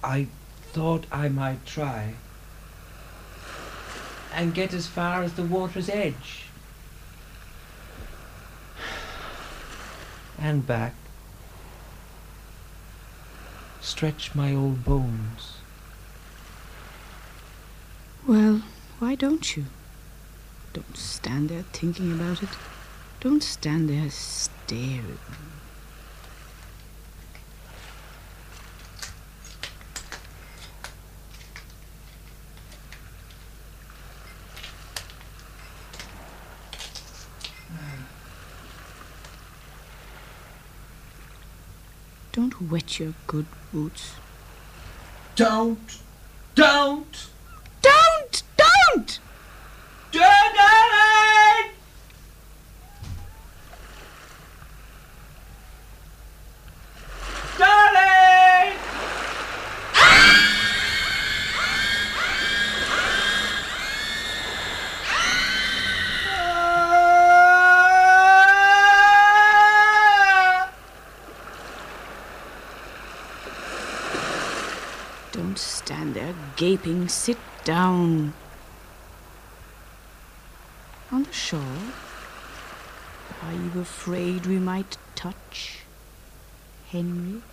I thought I might try and get as far as the water's edge and back. Stretch my old bones. Well, why don't you? Don't stand there thinking about it. Don't stand there staring. Don't wet your good boots. Don't! Don't! Darling! Darling! Don't stand there gaping. Sit down. On the shore? Are you afraid we might touch Henry?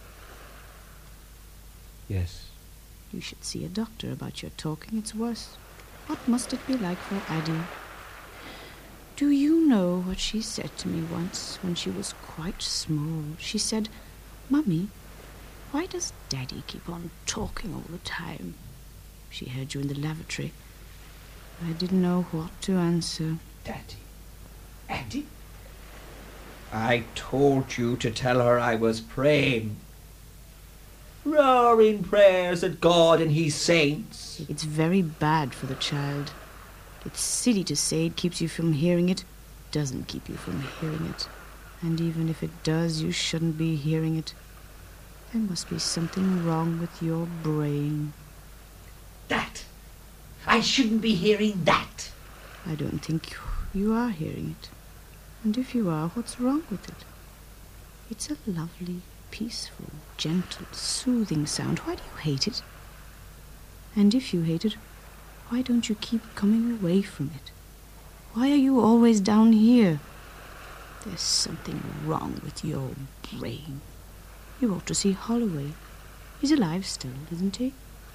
Yes. You should see a doctor about your talking. It's worse. What must it be like for Addie? Do you know what she said to me once when she was quite small? She said, "Mummy, why does Daddy keep on talking all the time?" She heard you in the lavatory. I didn't know what to answer. Daddy? Addie? I told you to tell her I was praying. Roaring prayers at God and His saints. It's very bad for the child. It's silly to say it keeps you from hearing it. It doesn't keep you from hearing it. And even if it does, you shouldn't be hearing it. There must be something wrong with your brain. That? I shouldn't be hearing that. I don't think you are hearing it. And if you are, what's wrong with it? It's a lovely, peaceful, gentle, soothing sound. Why do you hate it? And if you hate it, why don't you keep coming away from it? Why are you always down here? There's something wrong with your brain. You ought to see Holloway. He's alive still, isn't he?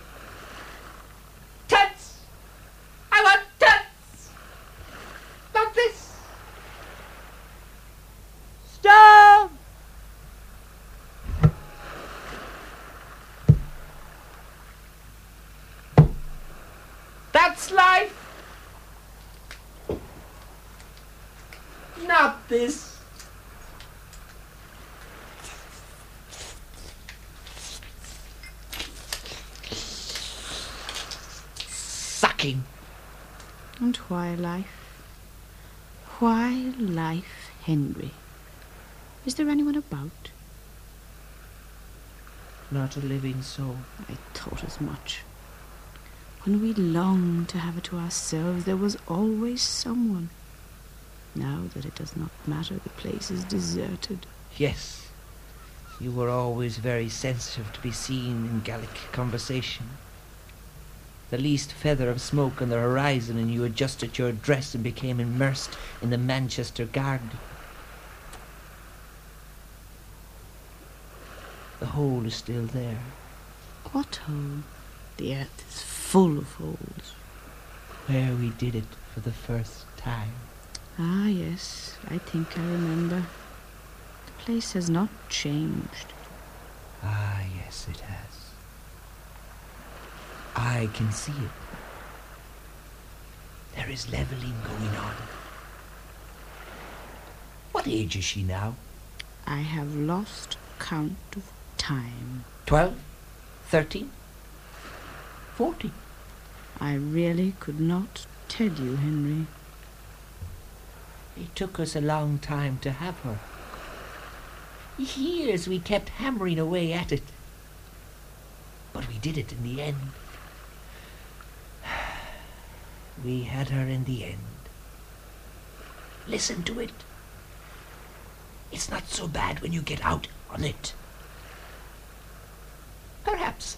Tuts! I want tuts! Not this! Stop! That's life! Not this! Sucking. And why life? Why life, Henry? Is there anyone about? Not a living soul. I thought as much. When we longed to have it to ourselves, there was always someone. Now that it does not matter, the place is deserted. Yes, you were always very sensitive to be seen in Gallic conversation. The least feather of smoke on the horizon and you adjusted your dress and became immersed in the Manchester garden. The hole is still there. What hole? The earth is full of holes. Where we did it for the first time. Ah, yes, I think I remember. The place has not changed. Ah, yes, it has. I can see it. There is levelling going on. What age is she now? I have lost count of time. 12? 13? 14? I really could not tell you, Henry. It took us a long time to have her. Years we kept hammering away at it. But we did it in the end. We had her in the end. Listen to it. It's not so bad when you get out on it. Perhaps